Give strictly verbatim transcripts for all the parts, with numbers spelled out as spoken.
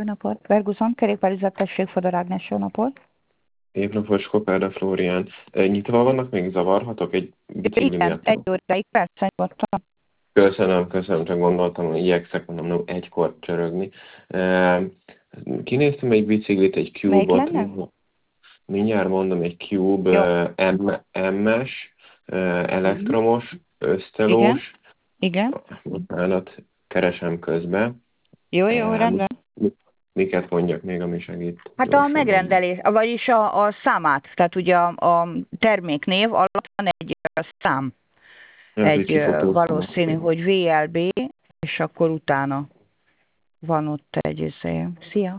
napot. Verguzon, kerékpárüzlettesség, Fodor Ágnes, jó napot. Épp napot, Skopáda Flórián. Nyitva vannak még, zavarhatok? Egy bicikli Igen, miatt. egy óráig, persze, nyugodtan. Köszönöm, köszönöm, csak gondoltam, hogy igyekszek, mondom, nem egykor csörögni. Kinéztem egy biciklit, egy Melyik Cube-ot, lenne? mindjárt mondom, egy Cube em-es, elektromos, ösztelós. Igen. Bocsánat, keresem közben. Jó, jó, rendben. Miket mondjak még, ami segít? Hát a megrendelés, vagyis a, a számát, tehát ugye a, a terméknév alatt van egy szám. Egy valószínű, hogy vé el bé, és akkor utána van ott egy izé. Szia!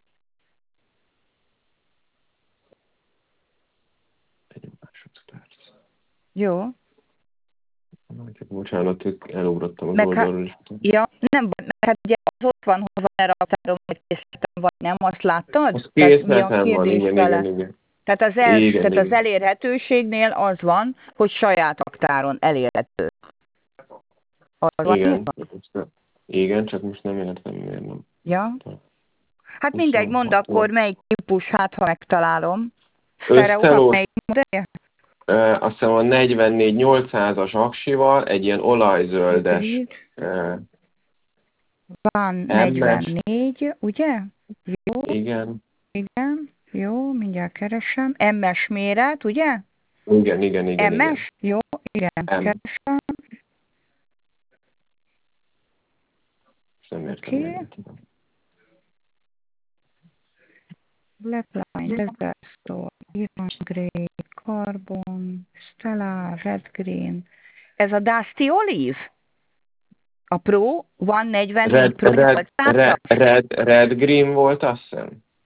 Egy másodperc. Jó. Bocsánat, elugrottam az meg oldalról is. Ja, nem, hát ugye az ott van, hogy van-e raktáron, vagy készletem, vagy nem, azt láttad? Az készletem van, igen, vele? igen, igen. Tehát, az, els, igen, tehát igen. az elérhetőségnél az van, hogy saját raktáron elérhető. Az igen. Van? Igen, csak most nem értem, miért nem. Ja. Hát mindegy, mondd akkor, melyik típus, hát ha megtalálom. Ösztelós, melyik azt hiszem a negyvennégy nyolcszázas aksival, egy ilyen olajzöldes. Van negyvennégy, ugye? Jó. Igen. Igen, jó, mindjárt keresem. em-es méret, ugye? Igen, igen, igen. em-es? Jó, igen, M. keresem. Nem értem. Okay. Blackline, Desert Store, Iron Grey, Carbon, Stellar, Red Green. Ez a Dusty Olive? A Pro van negyvennégy Red, Pro red, red, red, red Green volt, azt hiszem.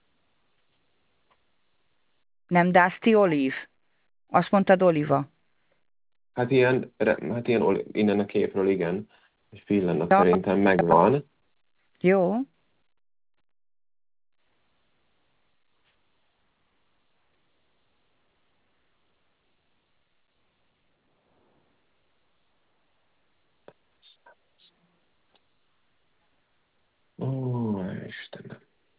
Nem Dusty Olive? Azt mondtad Oliva? Hát ilyen, hát ilyen innen a képről, igen. És pillanat ja. Szerintem megvan. Jó. Ó, Istenem.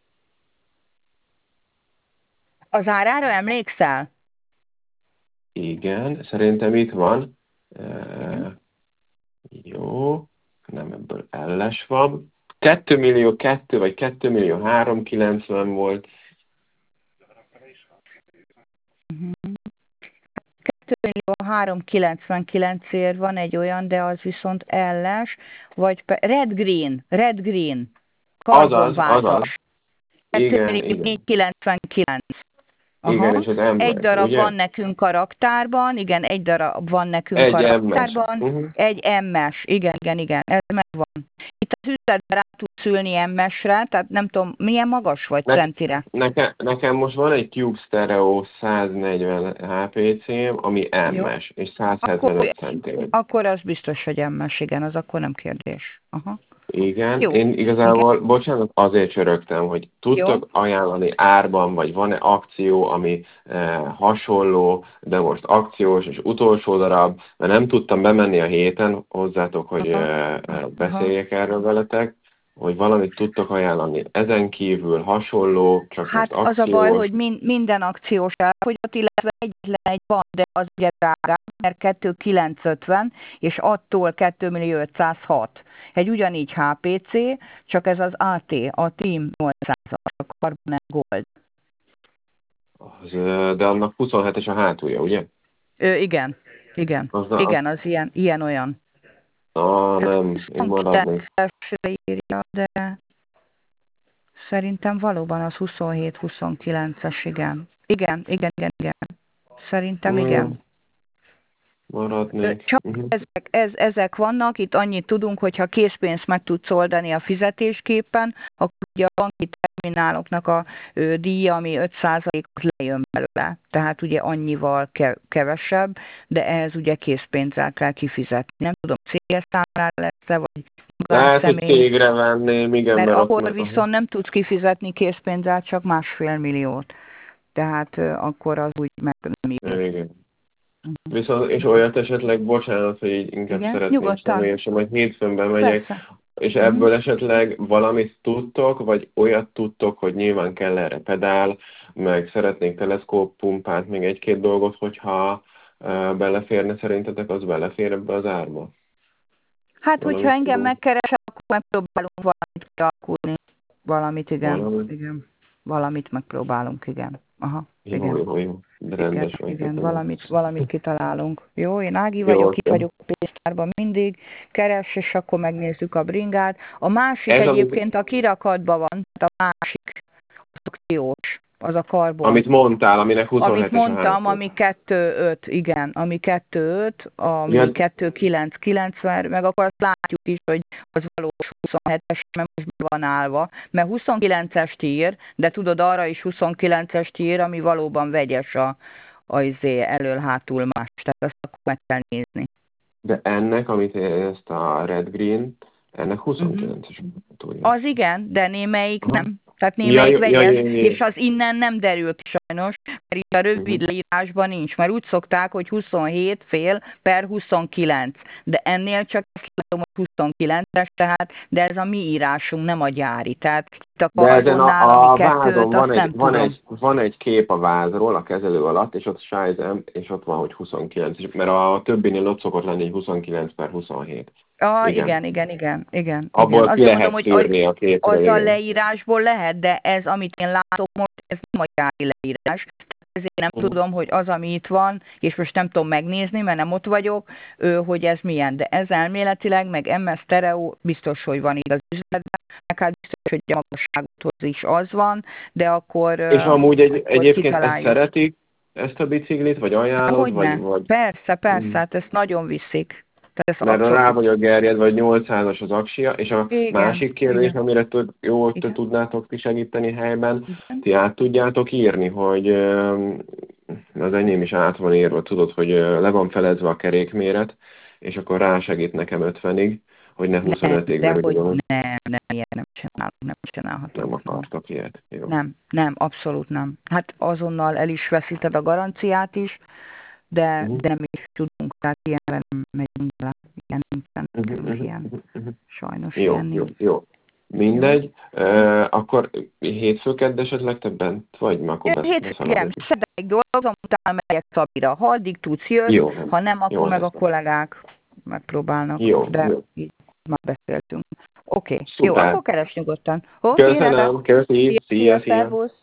Az árára emlékszel? Igen, szerintem itt van. E, jó, nem ebből elles van. kettő millió kettő vagy kettő millió három kilencven volt. kettő millió három kilencvenkilencért van egy olyan, de az viszont elles, vagy Red Green, Red Green, karbonváltós. Igen, igen. négy kilencvenkilenc. Aha. Igen, és az ember, egy darab ugye? van nekünk a raktárban, igen, egy darab van nekünk egy a raktárban, uh-huh. egy em-es, igen, igen, igen, ez megvan. Itt az üzletben rá tudsz ülni em-esre, tehát nem tudom, milyen magas vagy ne, centire? Nekem, nekem most van egy Cube Stereo száznegyven há pé cé-m, ami em-es, és százhetvenöt centér. Akkor az biztos, hogy em-es, igen, az akkor nem kérdés. Aha. Igen, Jó. én igazából, igen. bocsánat, azért csörögtem, hogy tudtok Jó. ajánlani árban, vagy van-e akció, ami eh, hasonló, de most akciós és utolsó darab, mert nem tudtam bemenni a héten hozzátok, hogy eh, beszéljek Aha. erről veletek, hogy valamit tudtok ajánlani. Ezen kívül hasonló, csak hát most akciós. Az a baj, hogy min minden akciós elfogyott, illetve egyetlen egy van, de az ugye drágább, mert kettő millió kilencszázötven, és attól kettő millió ötszázhat. Egy ugyanígy há pé cé, csak ez az á té, a Team nyolcszázas, a Carbon Gold. Az, de annak huszonhetes a hátulja, ugye? Ö, igen, igen, az igen, az ilyen, ilyen olyan. Ah, nem, én maradnék. írja, de szerintem valóban az huszonhét huszonkilences, igen. Igen, igen, igen, igen. Szerintem mm. igen. Maradnék. Csak uh-huh. ezek, ez, ezek vannak, itt annyit tudunk, hogyha készpénzt meg tudsz oldani a fizetésképpen, akkor ugye a banki termináloknak a ö, díja, ami öt százalékot lejön belőle. Tehát ugye annyival ke, kevesebb, de ehhez ugye készpénzzel kell kifizetni. Nem tudom, célszámlára lesz-e, vagy lehet, hogy cégre venném, igen. Mert, mert akkor akkor, viszont aha. nem tudsz kifizetni készpénzzel csak másfél milliót. Tehát ö, akkor az úgy meg nem jó. Igen. Viszont, és olyat esetleg, bocsánat, hogy így inkább igen? szeretném személyesen, majd hétfőn bemegyek, És ebből esetleg valamit tudtok, vagy olyat tudtok, hogy nyilván kell erre pedál, meg szeretnék teleszkóp, pumpát, még egy-két dolgot, hogyha uh, beleférne szerintetek, az belefér ebbe az árba? Hát, Valamit hogyha engem tudunk? megkeres, akkor megpróbálunk valamit kialkulni. Valamit, igen. Valamit? igen. Valamit megpróbálunk, igen. Aha, Jó, igen. jó, jó. De Igen, rendes vagy. igen, valamit, valamit kitalálunk. Jó, én Ági Jó, vagyok, itt jó. vagyok a pénztárban mindig, keres, és akkor megnézzük a bringát. A másik Ez, egyébként a kirakatban van, tehát a másik, az akciós, az a karbon. amit mondtál, aminek huszonhetes Amit mondtam, a ami kettő öt, igen, ami kettő öt, ami igen. kettő kilenc kilencven, meg akkor azt látjuk is, hogy az valós huszonhetes, mert most be van állva, mert huszonkilencest ír, de tudod, arra is huszonkilencest ír, ami valóban vegyes a, a izé, elől-hátul más, tehát azt akkor meg kell nézni. De ennek, amit ezt a Red Green, ennek huszonkilences Uh-huh. Az igen, de némelyik Aha. nem. Tehát némelyik ja, vegyes, ja, ja, ja. és az innen nem derül ki sajnos, mert itt a rövid uh-huh. leírásban nincs, mert úgy szokták, hogy huszonhét fél per huszonkilenc, de ennél csak azt látom, hogy huszonkilences, tehát, de ez a mi írásunk, nem a gyári, tehát itt a karbonnál, a, a ami kettőt, van azt egy, nem van tudom. egy, van egy kép a vázról a kezelő alatt, és ott Scheizem, és ott van, hogy huszonkilenc, mert a többinél ott szokott lenni huszonkilenc per huszonhét. Ah, igen. igen, igen, igen, igen. Abból igen. ki Azért lehet mondom, hogy szűrni a képről, az a igen. leírásból lehet, de ez, amit én látok most, ez nem a gyári leírás. Ezért nem Uh-huh. tudom, hogy az, ami itt van, és most nem tudom megnézni, mert nem ott vagyok, hogy ez milyen. De ez elméletileg, meg em es Stereo biztos, hogy van így az üzletben, meg hát biztos, hogy a magassághoz is az van, de akkor És amúgy egy, egyébként ezt szeretik, ezt a biciklit, vagy ajánlod, vagy, vagy... Persze, persze, hát ezt nagyon viszik. Mert rá vagyok gerjedve, vagy nyolcszázas az aksia, és a igen, másik kérdés, igen. amire tud, jó, te tudnátok ti segíteni helyben, igen. ti át tudjátok írni, hogy az enyém is át van írva, tudod, hogy le van felezve a kerékméret, és akkor rásegít nekem ötvenig, hogy ne huszonötig. De hogy nem, nem, ilyen nem csinálunk, nem csinálhatunk. Nem akartak ilyet. Jó. Nem, nem, abszolút nem. Hát azonnal el is veszíted a garanciát is, de, uh-huh. de nem is tudunk, tehát ilyenre nem megyünk bele. Ilyen nincsen, uh-huh, uh-huh, ilyen. Uh-huh. Sajnos jó, ilyen jó, nincs. jó. Mindegy. Uh, akkor hétfőkedd esetleg te bent vagy? Már akkor hétfő, igen. Szedek dolgozom, utána megyek Szabira. Ha addig tudsz, jössz, jó, ha nem, akkor jó, meg a kollégák megpróbálnak. Jó, de jó. így már beszéltünk. Oké, okay. Jó, akkor keres nyugodtan. Oh, köszönöm, köszönöm. Szia, szia. szia.